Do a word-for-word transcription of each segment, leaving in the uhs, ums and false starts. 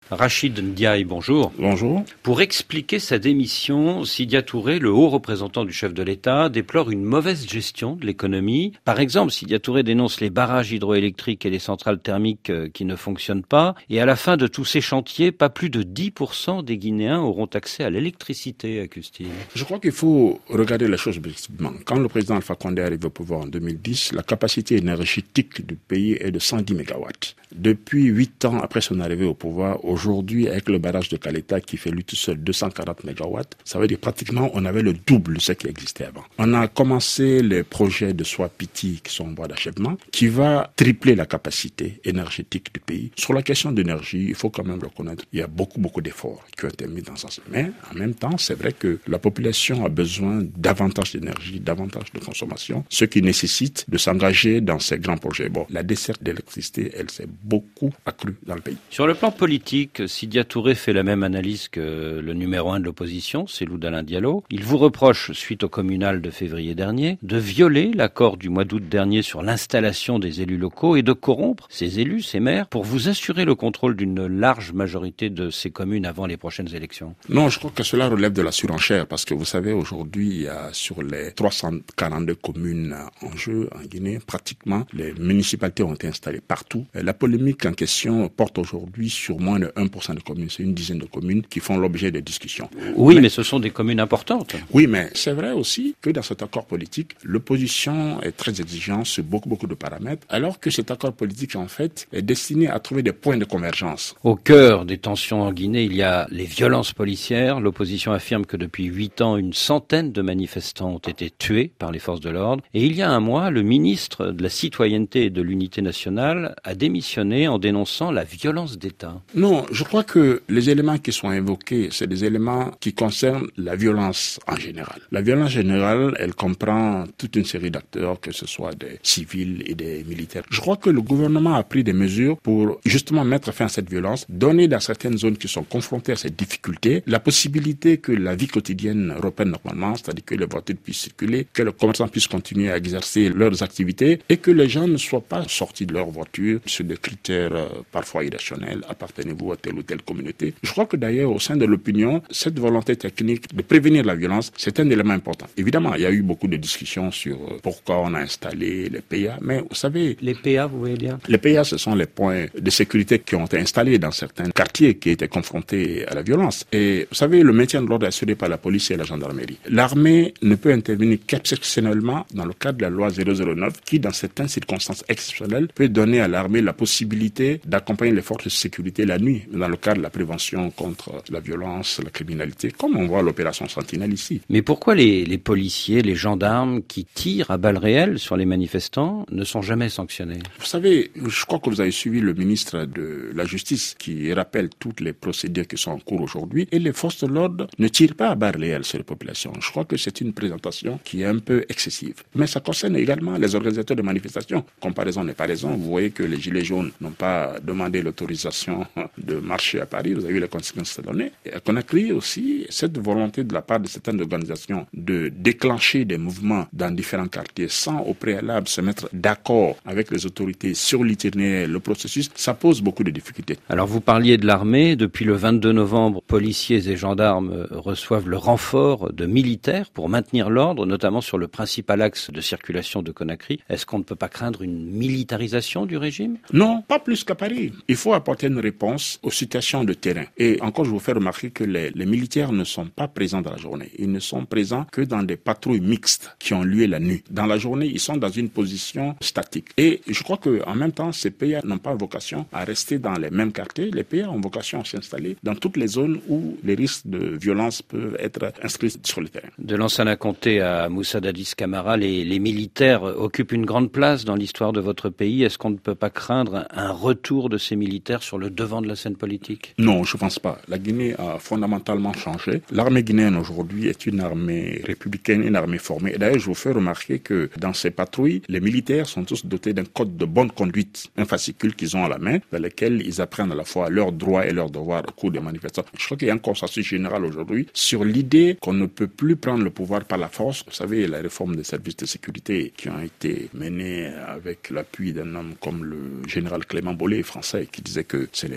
Rachid Ndiaye, bonjour. Bonjour. Pour expliquer sa démission, Sidya Touré, le haut représentant du chef de l'État, déplore une mauvaise gestion de l'économie. Par exemple, Sidya Touré dénonce les barrages hydroélectriques et les centrales thermiques qui ne fonctionnent pas. Et à la fin de tous ces chantiers, pas plus de dix pour cent des Guinéens auront accès à l'électricité, accuse-t-il. Je crois qu'il faut regarder la chose objectivement. Quand le président Alpha Condé arrive au pouvoir en deux mille dix, la capacité énergétique du pays est de cent dix mégawatts. Depuis huit ans après son arrivée au pouvoir, aujourd'hui, avec le barrage de Caleta qui fait lui tout seul deux cent quarante mégawatts, ça veut dire pratiquement on avait le double de ce qui existait avant. On a commencé les projets de Swapiti qui sont en voie d'achèvement, qui va tripler la capacité énergétique du pays. Sur la question d'énergie, il faut quand même le reconnaître, il y a beaucoup, beaucoup d'efforts qui ont été mis dans ce sens. Mais en même temps, c'est vrai que la population a besoin davantage d'énergie, davantage de consommation, ce qui nécessite de s'engager dans ces grands projets. Bon, la desserte d'électricité, elle s'est beaucoup accrue dans le pays. Sur le plan politique, Sidya Touré fait la même analyse que le numéro un de l'opposition, Cellou Dalein Diallo. Il vous reproche, suite au communal de février dernier, de violer l'accord du mois d'août dernier sur l'installation des élus locaux et de corrompre ces élus, ces maires, pour vous assurer le contrôle d'une large majorité de ces communes avant les prochaines élections. Non, je crois que cela relève de la surenchère parce que vous savez, aujourd'hui, il y a sur les trois cent quarante-deux communes en jeu en Guinée, pratiquement, les municipalités ont été installées partout. La polémique en question porte aujourd'hui sur moins de un pour cent de communes. C'est une dizaine de communes qui font l'objet de discussions. Oui, mais, mais ce sont des communes importantes. Oui, mais c'est vrai aussi que dans cet accord politique, l'opposition est très exigeante sur beaucoup, beaucoup de paramètres, alors que cet accord politique, en fait, est destiné à trouver des points de convergence. Au cœur des tensions en Guinée, il y a les violences policières. L'opposition affirme que depuis huit ans, une centaine de manifestants ont été tués par les forces de l'ordre. Et il y a un mois, le ministre de la Citoyenneté et de l'Unité nationale a démissionné en dénonçant la violence d'État. Non, je crois que les éléments qui sont invoqués, c'est des éléments qui concernent la violence en général. La violence générale, elle comprend toute une série d'acteurs, que ce soit des civils et des militaires. Je crois que le gouvernement a pris des mesures pour justement mettre fin à cette violence, donner dans certaines zones qui sont confrontées à cette difficulté la possibilité que la vie quotidienne reprenne normalement, c'est-à-dire que les voitures puissent circuler, que les commerçants puissent continuer à exercer leurs activités et que les gens ne soient pas sortis de leur voiture sur des critères euh, parfois irrationnels. Appartenez-vous à telle ou telle communauté. Je crois que d'ailleurs, au sein de l'opinion, cette volonté technique de prévenir la violence, c'est un élément important. Évidemment, il y a eu beaucoup de discussions sur euh, pourquoi on a installé les P A, mais vous savez... Les P A, vous voyez bien? Les P A, ce sont les points de sécurité qui ont été installés dans certains quartiers qui étaient confrontés à la violence. Et vous savez, le maintien de l'ordre est assuré par la police et la gendarmerie. L'armée ne peut intervenir qu'exceptionnellement dans le cadre de la loi zéro zéro neuf qui, dans certaines circonstances exceptionnelles, peut donner à l'armée la possibilité d'accompagner les forces de sécurité la nuit, dans le cadre de la prévention contre la violence, la criminalité, comme on voit l'opération Sentinelle ici. Mais pourquoi les, les policiers, les gendarmes qui tirent à balles réelles sur les manifestants ne sont jamais sanctionnés? Vous savez, je crois que vous avez suivi le ministre de la Justice qui rappelle toutes les procédures qui sont en cours aujourd'hui et les forces de l'ordre ne tirent pas à balles réelles sur les populations. Je crois que c'est une présentation qui est un peu excessive. Mais ça concerne également les organisateurs de manifestations. Comparaison n'est pas raison. Vous voyez que les Gilets jaunes n'ont pas demandé l'autorisation de marcher à Paris. Vous avez vu les conséquences que ça donnait. Et à Conakry aussi, cette volonté de la part de certaines organisations de déclencher des mouvements dans différents quartiers sans au préalable se mettre d'accord avec les autorités sur l'itinéraire, le processus, ça pose beaucoup de difficultés. Alors vous parliez de l'armée. Depuis le vingt-deux novembre, policiers et gendarmes reçoivent le renfort de militaires pour maintenir l'ordre, notamment sur le principal axe de circulation de Conakry. Est-ce qu'on ne peut pas craindre une militarisation du régime? Non, pas plus qu'à Paris. Il faut apporter une réponse aux situations de terrain. Et encore, je vous fais remarquer que les, les militaires ne sont pas présents dans la journée. Ils ne sont présents que dans des patrouilles mixtes qui ont lieu la nuit. Dans la journée, ils sont dans une position statique. Et je crois qu'en même temps, ces P A n'ont pas vocation à rester dans les mêmes quartiers. Les P A ont vocation à s'installer dans toutes les zones où les risques de violence peuvent être inscrits sur le terrain. De Lansana Conté à Moussa Dadis Camara, les, les militaires occupent une grande place dans l'histoire de votre pays. Est-ce qu'on ne peut pas craindre un retour de ces militaires sur le devant de la scène politique? Non, je ne pense pas. La Guinée a fondamentalement changé. L'armée guinéenne aujourd'hui est une armée républicaine, une armée formée. Et d'ailleurs, je vous fais remarquer que dans ces patrouilles, les militaires sont tous dotés d'un code de bonne conduite, un fascicule qu'ils ont à la main, dans lequel ils apprennent à la fois leurs droits et leurs devoirs au cours des manifestations. Je crois qu'il y a un consensus général aujourd'hui sur l'idée qu'on ne peut plus prendre le pouvoir par la force. Vous savez, la réforme des services de sécurité qui ont été menée avec l'appui d'un homme comme le général Clément Bollet, français, qui disait que ce n'est pas une réforme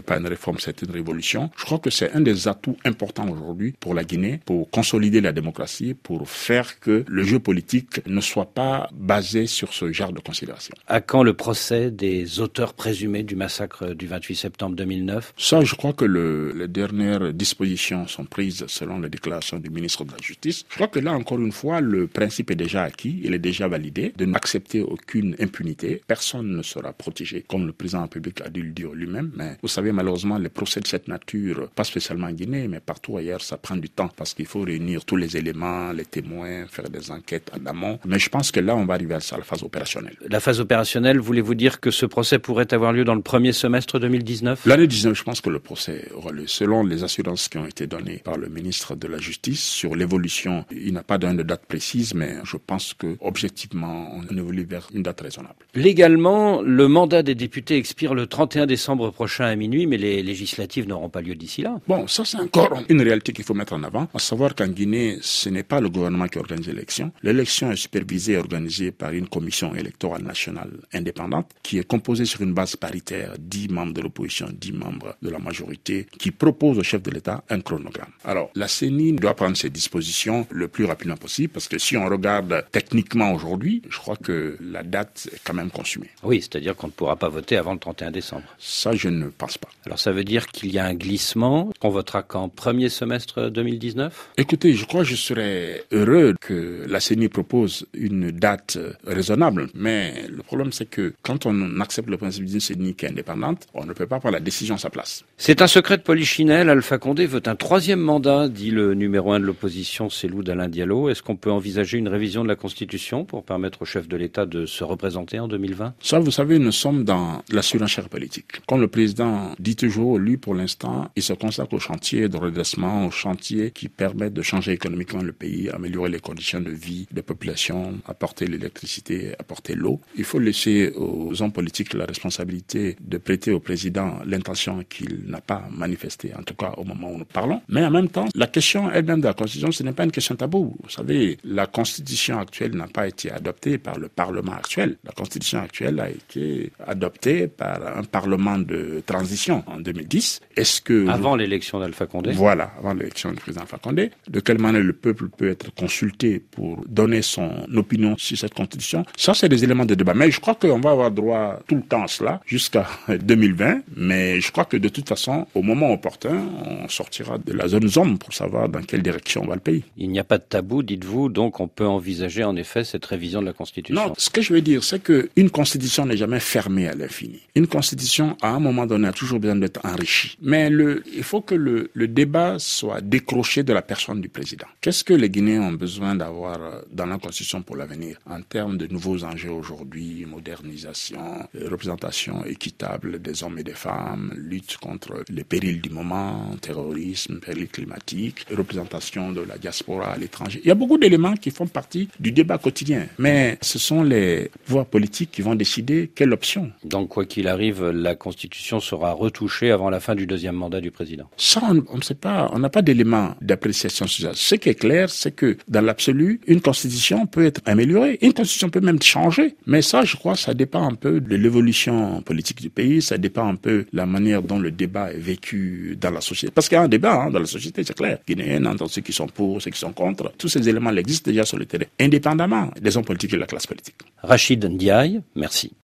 forme c'est une révolution. Je crois que c'est un des atouts importants aujourd'hui pour la Guinée, pour consolider la démocratie, pour faire que le jeu politique ne soit pas basé sur ce genre de considération. À quand le procès des auteurs présumés du massacre du vingt-huit septembre deux mille neuf? Ça, je crois que le, les dernières dispositions sont prises selon les déclarations du ministre de la Justice. Je crois que là, encore une fois, le principe est déjà acquis, il est déjà validé, de n'accepter aucune impunité. Personne ne sera protégé, comme le président de la République a dû le dire lui-même. Mais vous savez, malheureusement, les procès de cette nature, pas spécialement en Guinée, mais partout ailleurs, ça prend du temps parce qu'il faut réunir tous les éléments, les témoins, faire des enquêtes en amont. Mais je pense que là, on va arriver à ça, la phase opérationnelle. La phase opérationnelle, voulez-vous dire que ce procès pourrait avoir lieu dans le premier semestre deux mille dix-neuf? L'année dix-neuf, je pense que le procès aura lieu. Selon les assurances qui ont été données par le ministre de la Justice sur l'évolution, il n'a pas donné de date précise, mais je pense que objectivement, on évolue vers une date raisonnable. Légalement, le mandat des députés expire le trente et un décembre prochain à minuit, mais les législatives n'auront pas lieu d'ici là. Bon, ça c'est encore une réalité qu'il faut mettre en avant, à savoir qu'en Guinée, ce n'est pas le gouvernement qui organise l'élection. L'élection est supervisée et organisée par une commission électorale nationale indépendante qui est composée sur une base paritaire, dix membres de l'opposition, dix membres de la majorité, qui propose au chef de l'État un chronogramme. Alors, la C E N I doit prendre ses dispositions le plus rapidement possible, parce que si on regarde techniquement aujourd'hui, je crois que la date est quand même consumée. Oui, c'est-à-dire qu'on ne pourra pas voter avant le trente et un décembre. Ça, je ne pense pas. Alors, ça veut dire qu'il y a un glissement, qu'on votera qu'en premier semestre deux mille dix-neuf? Écoutez, je crois que je serais heureux que la C E N I propose une date raisonnable, mais le problème c'est que quand on accepte le principe d'une C E N I qui est indépendante, on ne peut pas prendre la décision à sa place. C'est un secret de Polichinelle. Alpha Condé veut un troisième mandat, dit le numéro un de l'opposition, Cellou Dalein Diallo. Est-ce qu'on peut envisager une révision de la Constitution pour permettre au chef de l'État de se représenter en deux mille vingt? Ça, vous savez, nous sommes dans la surenchère politique. Comme le président dit toujours, lui, pour l'instant, il se consacre au chantier de redressement, au chantier qui permettent de changer économiquement le pays, améliorer les conditions de vie des populations, apporter l'électricité, apporter l'eau. Il faut laisser aux hommes politiques la responsabilité de prêter au président l'intention qu'il n'a pas manifestée, en tout cas au moment où nous parlons. Mais en même temps, la question elle-même de la Constitution, ce n'est pas une question taboue. Vous savez, la Constitution actuelle n'a pas été adoptée par le Parlement actuel. La Constitution actuelle a été adoptée par un Parlement de transition en deux mille dix. Est-ce que... Avant l'élection d'Alpha Condé? Voilà, avant l'élection du président Alpha Condé. De quelle manière le peuple peut être consulté pour donner son opinion sur cette Constitution? Ça, c'est des éléments de débat. Mais je crois qu'on va avoir droit tout le temps à cela jusqu'à deux mille vingt. Mais je crois que de toute façon, au moment opportun, on sortira de la zone zone pour savoir dans quelle direction va le pays. Il n'y a pas de tabou, dites-vous, donc on peut envisager en effet cette révision de la Constitution. Non, ce que je veux dire, c'est qu'une Constitution n'est jamais fermée à l'infini. Une Constitution, à un moment donné, a toujours besoin d'être enrichie. Mais le, il faut que le, le débat soit décroché de la personne du président. Qu'est-ce que les Guinéens ont besoin d'avoir dans la Constitution pour l'avenir, en termes de nouveaux enjeux aujourd'hui, modernisation, représentation équitable des hommes et des femmes, lutte contre les périls du moment, terrorisme, périls climatiques, représentation de la diaspora à l'étranger. Il y a beaucoup d'éléments qui font partie du débat quotidien. Mais ce sont les pouvoirs politiques qui vont décider quelle option. Donc, quoi qu'il arrive, la Constitution sera retouchée avant la fin du deuxième mandat du président. Ça, on, on ne sait pas. On n'a pas d'éléments d'appréciation sur ça. Ce qui est clair, c'est que dans l'absolu, une Constitution peut être améliorée. Une Constitution peut même changer. Mais ça, je crois, ça dépend un peu de l'évolution politique du pays. Ça dépend un peu de la manière dont le débat est vécu dans la société. Parce qu'il y a un débat hein, dans la société, c'est clair. Guinéenne, entre ceux qui sont pour, ceux qui sont contre. Tous ces éléments existent déjà sur le terrain, indépendamment des hommes politiques et de la classe politique. Rachid Ndiaye, merci.